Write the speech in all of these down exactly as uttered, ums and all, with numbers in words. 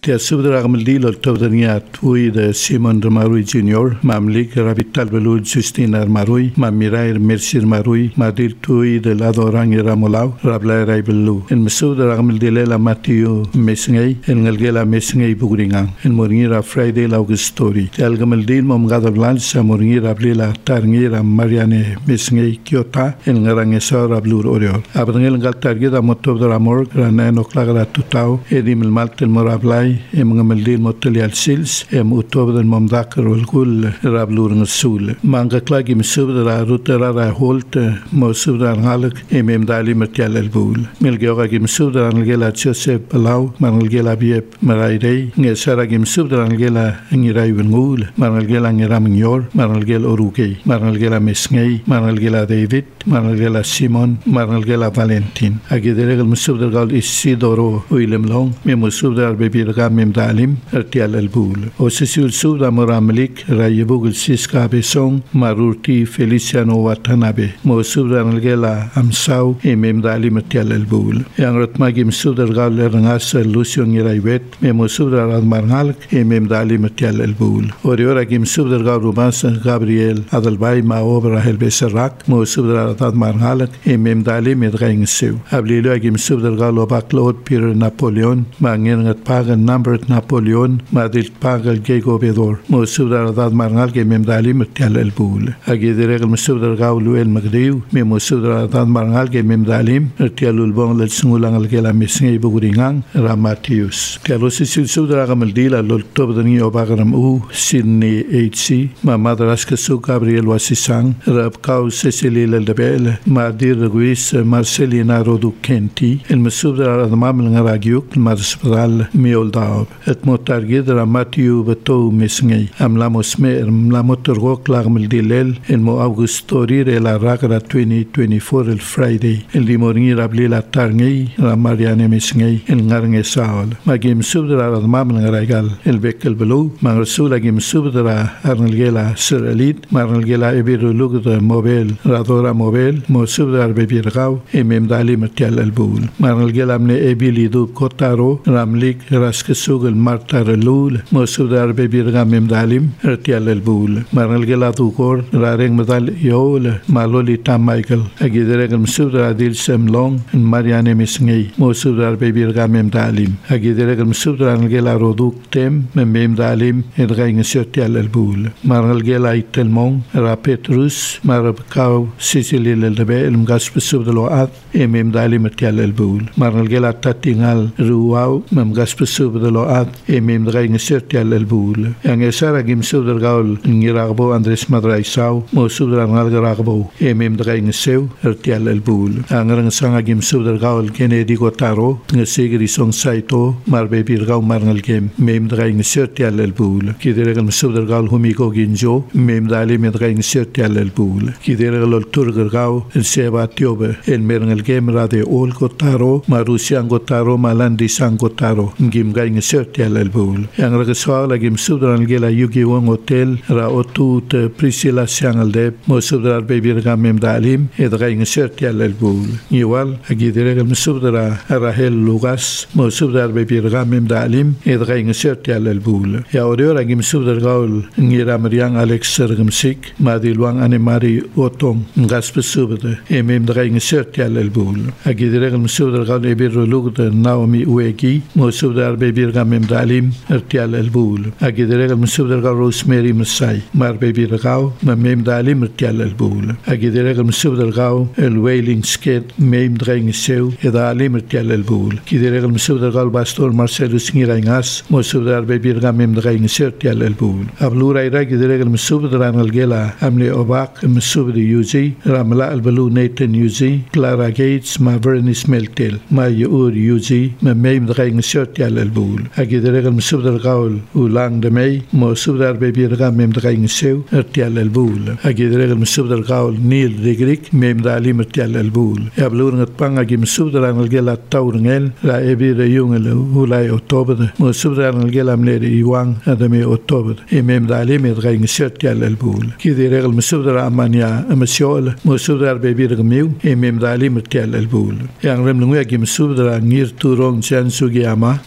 Tia subdra gamildil ol tobdaniat ui de Simon Marui Junior, mamlik Rabital Belud Justina Marui, mamirair Mersir Marui, madil tui de Ladorang Ramolau, Rabla Raibelu. En mesudra gamildile la Matthew Mesngay, en ngalgela Mesngay Bugringang, en moringira Friday Augustori. Tia gamildil mom gadablan sa moringira blila tarngira Mariane Mesngay Kiota, en ngarangesa Rablur Oriol. Abangel ngal targeta motobdra mor grana noklagra tutau, edim el maltel morablai em ngameldil moteli al sils em utobden momdakar walgul rablur nsul manga klagi misubda rutera ra holt mosubda ngalak em em dali matial al bul milgeoga gi misubda ngela joseph palau mangelgela biep maraidei ngesara gi misubda ngela ngirai wengul mangelgela ngiram nyor mangelgel oruke mangelgela mesngei mangelgela david mangelgela simon mangelgela valentin agederegel misubda gal isidoro uilem long me musubda bebi mem dalim ertial albul o sesul subda moramlik rayebugul siska besong marurti feliciano watanabe mo subda ngela amsau e mem dalim ertial albul yang ratmagim subda gal rangas lucio ngiraiwet me mo subda radmarngal e mem dalim ertial albul oriora gim subda gal rubas gabriel adalbay ma obra helbeserak mo subda radmarngal e mem dalim edgaing seu ablilo gim subda gal obaklot pir napoleon mangen ngat pagan number Napoleon madil pagal gego bedor mo subdar dad marngal ke mem dalim tial el bul agi dereg mo subdar gawlu el magdiu me mo subdar dad marngal ke mem dalim tial ul bon lel sungulang ke la mesngi buguringang ramatius kalos sil subdar gamal dila lol tobdani obagram u Sydney hc ma madras ke su Gabriel wasisang rab kau Cecily Lebel madir guis Marcelina Rodu Kenti el musubdar admam ngaragiuk marsal miol da et motargid Matthew beto mesngay amla mosmer amla motorgo klagmel dilel en mo augustori re la ragra twenty twenty-four el Friday el dimorngi rabli la tarngay la Mariane mesngay el ngarnge saol magim subdra admam ngaragal el bekel belu mangrsul agim subdra arnelgela seralit marnelgela ebiru lugd mobile radora mobile mo subdra bebirgaw emem dali matial el bul marnelgela amne ebilidu kotaro ramlik raske sugel martar lul mosudar bebirga mem dalim ertial el bul marnal gelatu kor rareng medal yol maloli tam michael agidere msudar dil sem long mariane mesngei mosudar bebirga mem dalim agidere msudar gela roduk tem mem dalim ergaing sertial el bul marnal gela itelmong ra petrus marabkau Cecily Lebel mgas besudlo at mem dalim ertial el bul marnal gela tatingal ruau mem gas besudlo at emem draing sertial el bul yang esara gim sudar gaul ngiragbo Andres Madraisau mo sudar ngalgaragbo emem draing seu ertial el bul angrang sanga gim sudar gaul Kennedy Gotaro ngesegri song saito marbe birgau marnal gem mem draing sertial el bul kidergal sudar gaul humiko ginjo mem dali med draing sertial el bul kidergal turgar gau el seba tiobe el merngal gem rade ol Gotaro marusian Gotaro malandi sang Gotaro gim gaing sertial el bul yang ragaswa lagim subdran gela yugi wang hotel ra otut Priscilla Siangalde mo subdrar bebirga mem dalim edgaing sertial el bul igual agidergal subdra Rahel Lugas mo subdrar bebirga mem dalim edgaing sertial el bul ya orior agim subdar gaul ngira mariang Alex Sergamsik madilwang anemari otong ngas besubde emem draing sertial el bul agidergal subdar gaul ebir lugd Naomi Uegi mo subdar bebirga mem dalim ertial el bul agidere el subdar gaul Rosemary Masai mar bebir gaul mem dalim ertial el bul agidere el subdar gaul el Wailing Skate mem draing seu edalim ertial el bul gidere el subdar gaul Pastor Marcelus Ngirangas mo subdar bebirga mem draing sertial el bul ablura ira gidere el subdar al gela amle obak subdi yuzi ramla al belu Nathan yuzi Clara Gates ma Vernis Meltel ma yur yuzi mem draing sertial el bul agidere el subdar gaul ulang de mei mo subdar bebirga mem draing seu ertial el bul agidere el subdar gaul Neil Rigrik mem dalim ertial el bul ablura ngat pang agim subdar al gela taurngel la ebire yungel ulai otober mo subdar al gela mle iwang adame otober mem dalim draing sertial el bul kidere el subdar amania amsiol mo subdar bebirga meu mem dalim ertial el bul yang rem lungu agim subdar ngir turong chan sugiama mo subdar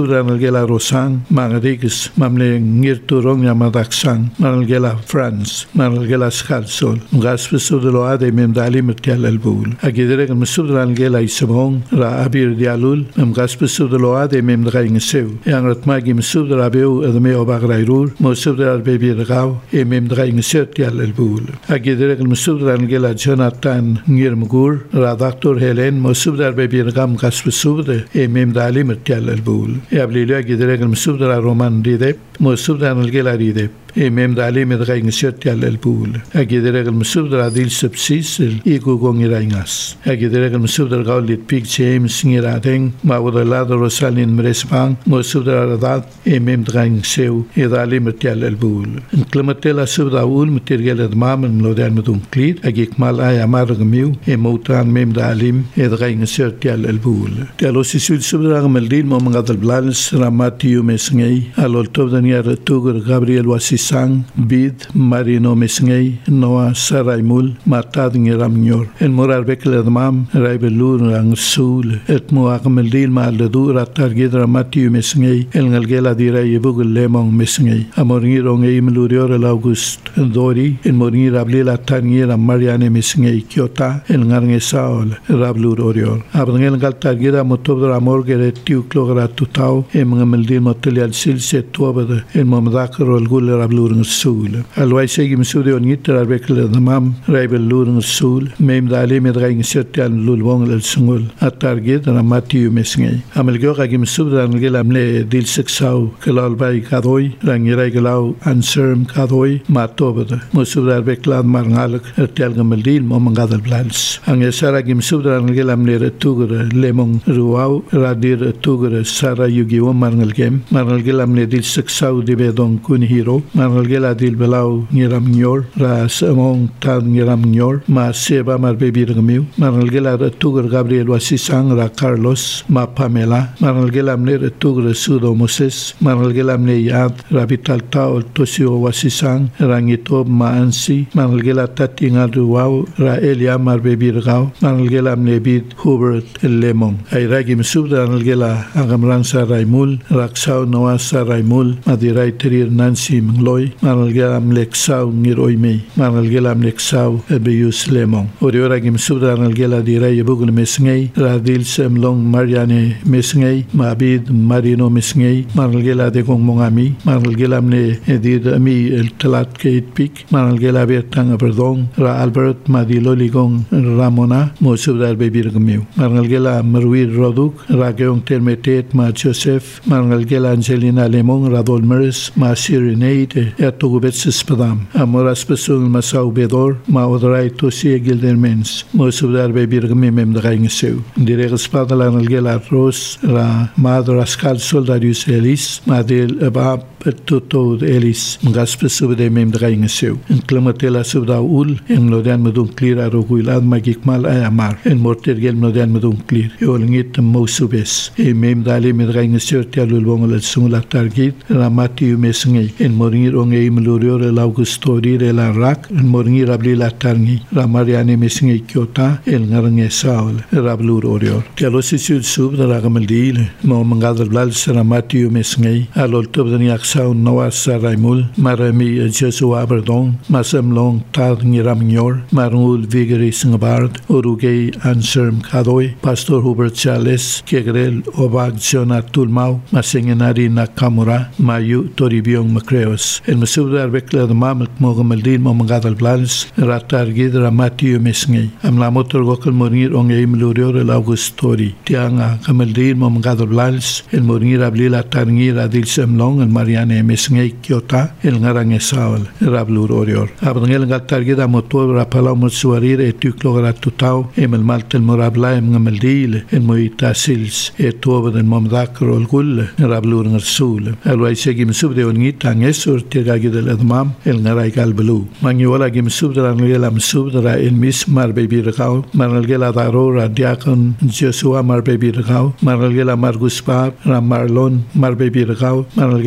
subran gela Rosang Mangadikis Mamle Ngirturong Yamadaksang Manalgela France Manalgela Schalsol Gasp subdalo ade memdali metial albul agidere kan subran gela Isabong ra abir dialul mem gasp subdalo ade memdra ingsew yang ratmagi subdra beu adme obagrairur mo subdra bebi ragaw e memdra ingsew tial albul agidere kan subran gela Jonathan Ngirmgur ra doctor Helen mo subdra bebi ragam gasp subde e memdali metial albul e ablilu agidere kan subdra Roman Ridep mo subdra gela Ridep e mem dali med regnskjøtt til albul. Jeg gider regel med subdra dil subsisel i god gang i regnas. Jeg gider regel med subdra gav litt pig James ngir adeng ma vada lada rosalin med respang mo subdra radat e mem regnskjøv i dali med til albul. En klimatela subdra ul med tirgel edmamen lodan med unklid. Jeg gikk mal ay amar gamiu e motan mem dalim e regnskjøtt til albul. Til oss i sud subdra gameldil mo mga dalblans ramatiyo mesngei alol tobdan yar tugur Gabriel Wasi Sang bid marino mesngei noa saraimul matad ngiramnyor en morar bekle dmam raibelur ang sul et mo akmeldil mal du ratar gidra matiu mesngei el ngalgela dira yebugul lemong mesngei amorngir ongei melurior el august dori en morngir ablela tangira mariane mesngei kyota el ngarnge saol rablur orior abngel galtar gira motobra morgere tiu klogra tutau em ngameldil motelial silse tuabada en momdakro el gul Lurung Sul. Alwai segi msude on yitter bekle damam raibel Lurung Sul. Mem dali med reing sjötjan lulwong el sungul. Atargid na matiu mesngei. Amelgyo kagi msude an gelamle dil seksau kelal bai kadoi rangirai gelau anserm kadoi matobada. Msude beklad marngalk ertel gameldil momangadal blans. Angesara gi msude an gelamle retugur lemong ruau radir retugur sara yugiwo marngalgem marngal gelamle dil seksau dibedon kun hiro Manalgela dil belau ngiram nyor ra samong tad ngiram nyor ma seba mar bebi rgmiu Manalgela tugur Gabriel Wasisang ra Carlos ma Pamela Manalgela mne tugur Sudo Moses Manalgela mne yad ra Vital Tao Tosio Wasisang ra ngitob ma Ansi Manalgela tati ngaduwau ra Elia mar bebi rgau Manalgela mne bid Hubert Lemong ay ragi msubda Manalgela agamran sa Raimul raksau Noah sa Raimul madirai terir Nancy Loy Manalgelam Lexau Niroime Manalgelam Lexau Ebeus Lemon Oriora Gim Subra Manalgela di Ray Bugul Mesngei Radil Semlong Mariane Mesngei Mabid Marino Mesngei Manalgela de Gong Mongami Manalgelam Ne Edid Ami El Talat Kate Pik Manalgela Bertang Perdong Ra Albert Madilo Ligong Ramona Mosubra Bebirgmiu Manalgela Merwir Roduk Rageong Termetet Ma Joseph Manalgela Angelina Lemon Radol Meres Ma Sirenei e tugubetsis padam amoras pesul masau bedor ma odrai tosi gildermens mo subdar be birgme mem draing seu direg spadala nalgela ros ra madras kal soldarius elis madel abab Toto Elis gaspe subde mem draing seu en klimatela subda ul en lodan medun clear aroguilad magikmal ayamar en mortergel lodan medun clear yolngit mosubes e mem dali med draing seu tialul bongol sungla targit ramati mesngei en moringir ongei melurior el augustori de la rak en moringir abli la tarngi ramariane mesngei kyota el ngarnge saul rablur orior tialosi sud sub da ragamaldil mo mangadal blal ramati mesngei alol tobdani Sau Noah Saraimul, Marami Jesu Aberdon, Masamlong Tad Ngiramnyor, Marul Vigeri Singabard, Urugay Anserm Kadoy, Pastor Hubert Chales, Kegrel Obag Jonat Tulmau, Masengenari Nakamura, Mayu Toribiong Macreos. El Masubdar Bekla de Mamak Mogamaldin Momangadal Blans, Ratar Gidra Matthew Mesngay, Amlamotor Gokal Morir Ongay Melurior el Augustori, Tianga Kamaldin Momangadal Blans, el Morir Ablila Tarngir Adil Semlong, el Maria ne mesngei kyota el ngarange saul rablur orior abngel gatargida motor rapala motsuarir e tuklogra tutau emel maltel morabla em ngameldil en moita sils e toben momdakro el gul rablur ngersul alwai segi msubde ongit angesur tirgagidel admam el ngarai galblu mangi wala gim subdra ngela msubdra el mis mar bebi rgau manalgela daro radiakon Joshua mar bebi rgau manalgela margus pa ramarlon mar bebi rgau manalgela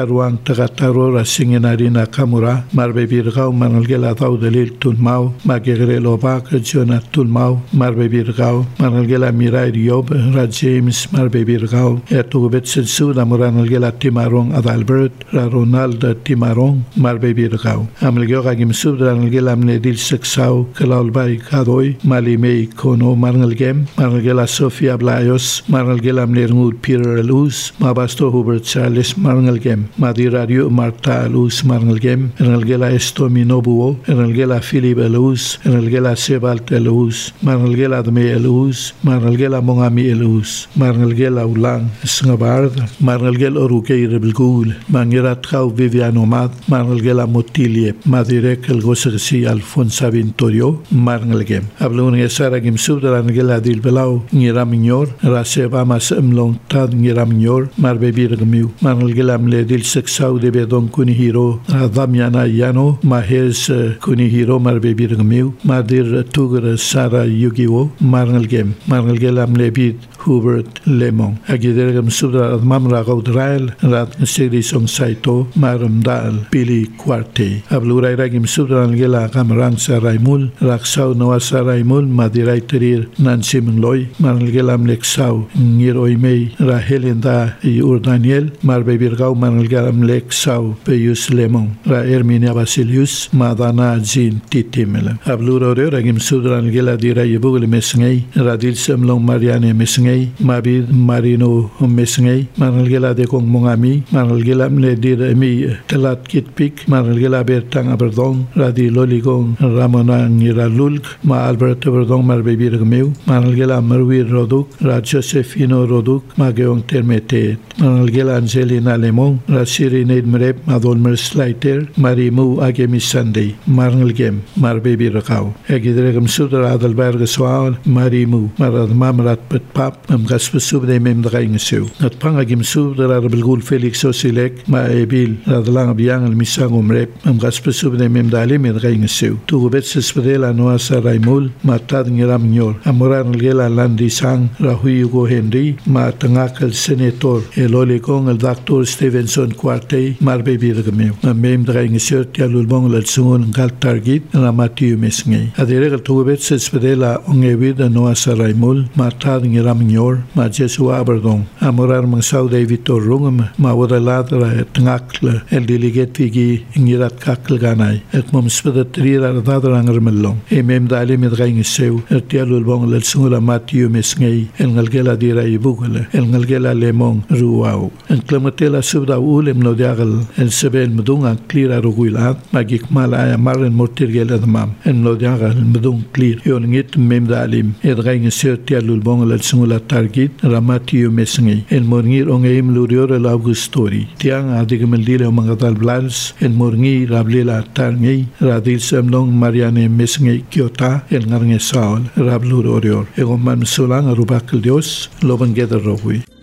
taruang tagataro rasinginari na kamura marbebirgao manalgela tau dalil tunmau magegre lobak jona tunmau marbebirgao manalgela mirai riob ra James marbebirgao etugubet sensuda moranalgela timarong adalbert ra Ronald timarong marbebirgao amalgeo gim subda nalgela mnedil seksau kalaulbai kadoi malimei kono marnalgem marnalgela Sofia Blayos marnalgela mnerngud Peter Luz mabasto Hubert Charles marnalgem madirario Marta Luz marnalgem enalgela Estomi Nobuo enalgela Philip Luz enalgela Sebalt Luz marnalgela Dme Luz marnalgela Mongami Luz marnalgela Ulang Sngabard marnalgel Orukei Rebelgul mangirat kau Viviano Mat marnalgela Motilie madirek el Gosesi Alfonso Vintorio marnalgem ablun esara gim subda nalgela dil belau ngiraminyor raseba mas emlong tad ngiraminyor marbebir gmiu marnalgela mle dil seksau de bedon kunihiro Damiana Yano mahez kunihiro marbebir gmiu madir tugur Sara Yugiwo marnalgem marnalgela mle bid Hubert Lemon agidergam subda mamra gaudrail rat segri song saito marumdal Billy Quarte ablurai ragim subda nalgela kamrang sa Raimul raksau noa sa Raimul madirai terir Nancy Mloy marnalgela mleksau ngiroi mei ra Helenda i Urdaniel marbebirgau marnalgela mleksau Peyus Lemon ra Herminia Basilius madana Jean Titimela abluro ragim subda nalgela dirai bugul mesngei radil semlong Mariane mesngei mabid Marino mesngei marnalgela de kong mongami marnalgela mle dir mi telat kitpik marnalgela bertang aberdong radi loligong Ramona ngiralulk ma Albert Aberdong marbebir gmeu marnalgela Marwir Roduk ra Josefino Roduk mageong termetet marnalgela Angelina Lemon ra Sirinade Mrep madol merslaiter marimu agemi Sunday marnalgem marbebir kau egidregam sudra adalberg swal marimu marad mamrat petpap am gaspesub de mem draingesu at pangagim subra rebelgul Felix Osilek ma ebil radlang biang al misang umrep am gaspesub de mem dali med draingesu tu gobet sespedela noa sa Raimul ma tad ngiram nyor amoran gela landi sang rahui Hugo Henry ma tangakal senator elole kong el doctor Stevenson Quarte marbebir gmeu ma mem draingesu tialul bong la sungun gal target na Matthew mesngei adireg tu gobet sespedela ongevid noa sa Raimul ma tad ngiram nyor ma Jesua Aberdong amorar mangsau de Vitor Rungam ma wadaladra tngakla el delegate figi ngirat kakl ganai ek mom speda trira dadra ngarmelong emem dali med gaingeseu ertialul bong lel sungula Matthew mesngei el ngalgela dira ibugula el ngalgela Lemon ruau en klamatela subda ulem no diagal el sebel mdunga klira ruguilat magik mala maren mortirgel admam en no diagal mdung klir yon ngit mem dalim ed gaingeseu tialul bong lel sungula target Ramatio mesngei el morngir ongeim lurior el Augustori tiang adigmeldile mangadal blals el morngi rablela tarngei radil semlong Mariane mesngei Kiota el ngarnge saul rablur orior egoman solang arubakil dios loban geder rogui